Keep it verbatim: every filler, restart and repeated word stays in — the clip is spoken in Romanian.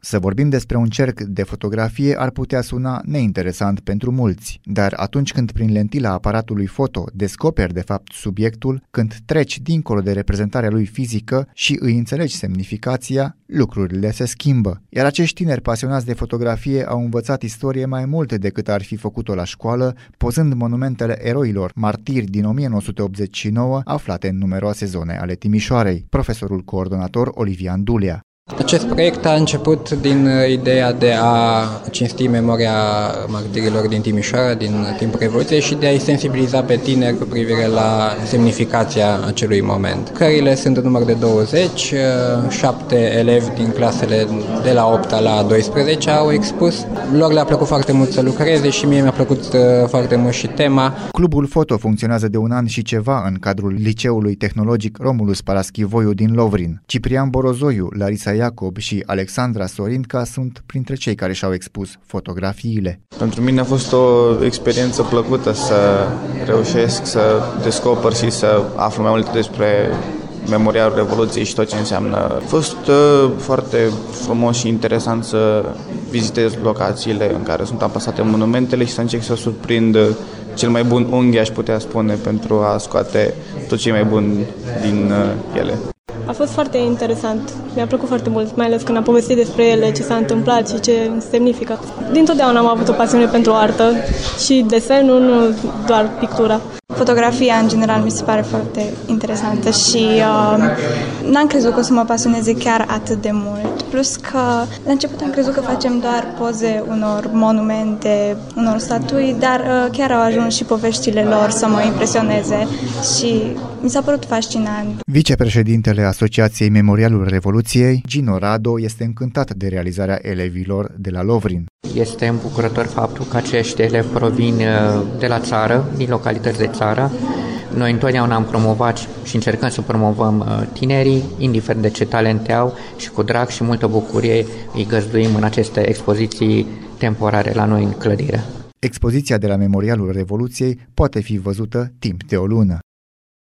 Să vorbim despre un cerc de fotografie ar putea suna neinteresant pentru mulți, dar atunci când prin lentila aparatului foto descoperi de fapt subiectul, când treci dincolo de reprezentarea lui fizică și îi înțelegi semnificația, lucrurile se schimbă. Iar acești tineri pasionați de fotografie au învățat istorie mai mult decât ar fi făcut-o la școală, pozând monumentele eroilor martiri din o mie nouă sute optzeci și nouă aflate în numeroase zone ale Timișoarei. Profesorul coordonator Olivian Dulea. Acest proiect a început din ideea de a cinsti memoria martirilor din Timișoara, din timpul Revoluției și de a-i sensibiliza pe tineri cu privire la semnificația acelui moment. Cările sunt în număr de douăzeci, șapte elevi din clasele de la opta la a douăsprezecea au expus. Lor le-a plăcut foarte mult să lucreze și mie mi-a plăcut foarte mult și tema. Clubul Foto funcționează de un an și ceva în cadrul Liceului Tehnologic Romulus Paraschivoiu din Lovrin. Ciprian Borozoiu, Larisa Iacob și Alexandra Sorinca sunt printre cei care și-au expus fotografiile. Pentru mine a fost o experiență plăcută să reușesc să descoper și să aflu mai multe despre memorialul Revoluției și tot ce înseamnă. A fost uh, foarte frumos și interesant să vizitez locațiile în care sunt amplasate monumentele și să încerc să surprind cel mai bun unghi, aș putea spune, pentru a scoate tot ce e mai bun din uh, ele. A fost foarte interesant. Mi-a plăcut foarte mult, mai ales când am povestit despre ele, ce s-a întâmplat și ce semnifică. Dintotdeauna am avut o pasiune pentru artă și desenul, nu doar pictura. Fotografia, în general, mi se pare foarte interesantă și uh, n-am crezut că o să mă pasioneze chiar atât de mult. Plus că la început am crezut că facem doar poze unor monumente, unor statui, dar uh, chiar au ajuns și poveștile lor să mă impresioneze și mi s-a părut fascinant. Vicepreședintele Asociației Memorialul Revoluției, Gino Rado, este încântat de realizarea elevilor de la Lovrin. Este îmbucurător faptul că acești elevi provin de la țară, din localități de țară. Noi întotdeauna am promovat și încercăm să promovăm tinerii, indiferent de ce talente au, și cu drag și multă bucurie îi găzduim în aceste expoziții temporare la noi în clădire. Expoziția de la Memorialul Revoluției poate fi văzută timp de o lună.